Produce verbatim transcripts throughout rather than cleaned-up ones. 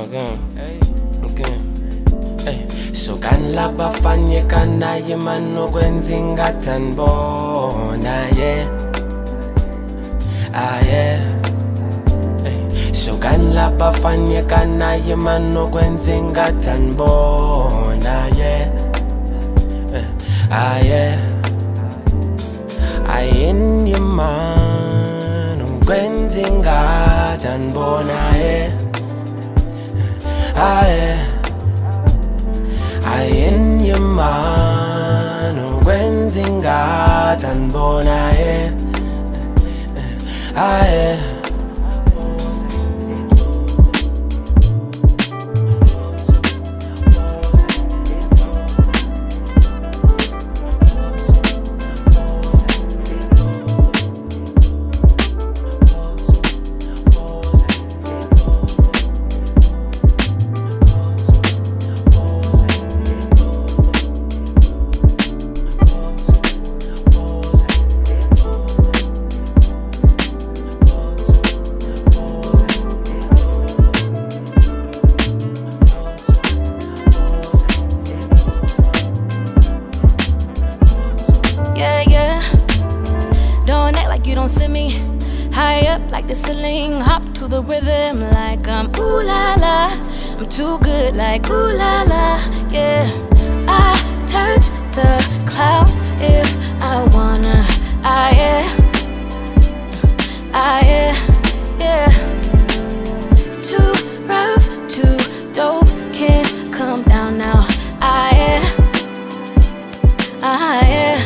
Okay, okay. Hey, so kan laba fanye kana yeman okwenza ingathi anibona yeah. Ah yeah. Hey, so kan laba fanye kana yeman okwenza ingathi anibona yeah. Ah yeah. Ayin yeman okwenza ingathi anibona yeah. Ah yeah. Ayin yeman okwenza ingathi anibona yeah. Ah yeah. Yeah, yeah. Don't act like you don't see me. High up like the ceiling. Hop to the rhythm like I'm ooh la la. I'm too good like ooh la la. Yeah. I touch the clouds if I wanna. I yeah. I yeah. Yeah. Too rough, too dope. Can't come down now. I yeah. I yeah.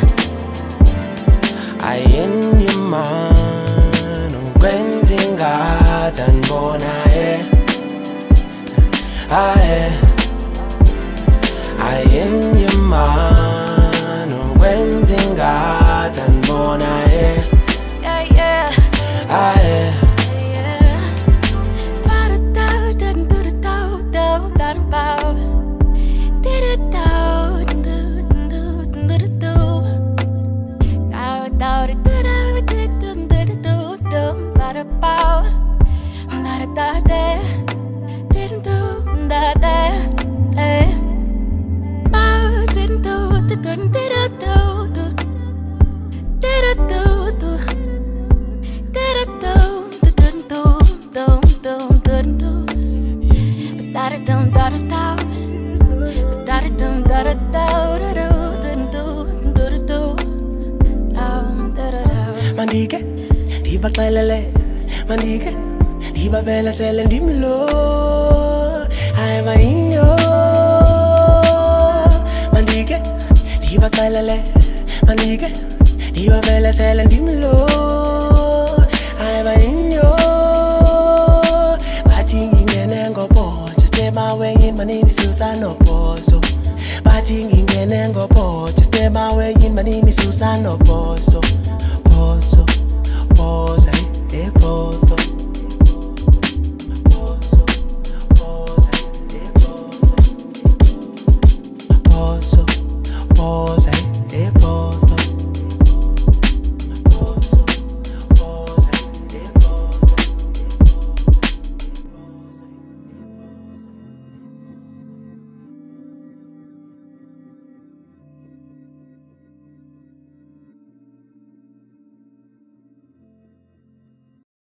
Ayin yeman okwenza ingathi anibona yeah. Ah yeah. Ayin yeman okwenza ingathi anibona yeah. Yeah, yeah. Ah yeah. Mandike, diba kalele, mandike, diba bela selen dimlo, ay mainyo. Mandike, diba kalele, mandike, diba bela selen dimlo, ay mainyo. Batingi ngene ngopo, just stay my way in manini Susano Pozo. Batingi ngene ngopo, just stay my way in manini Susano Pozo.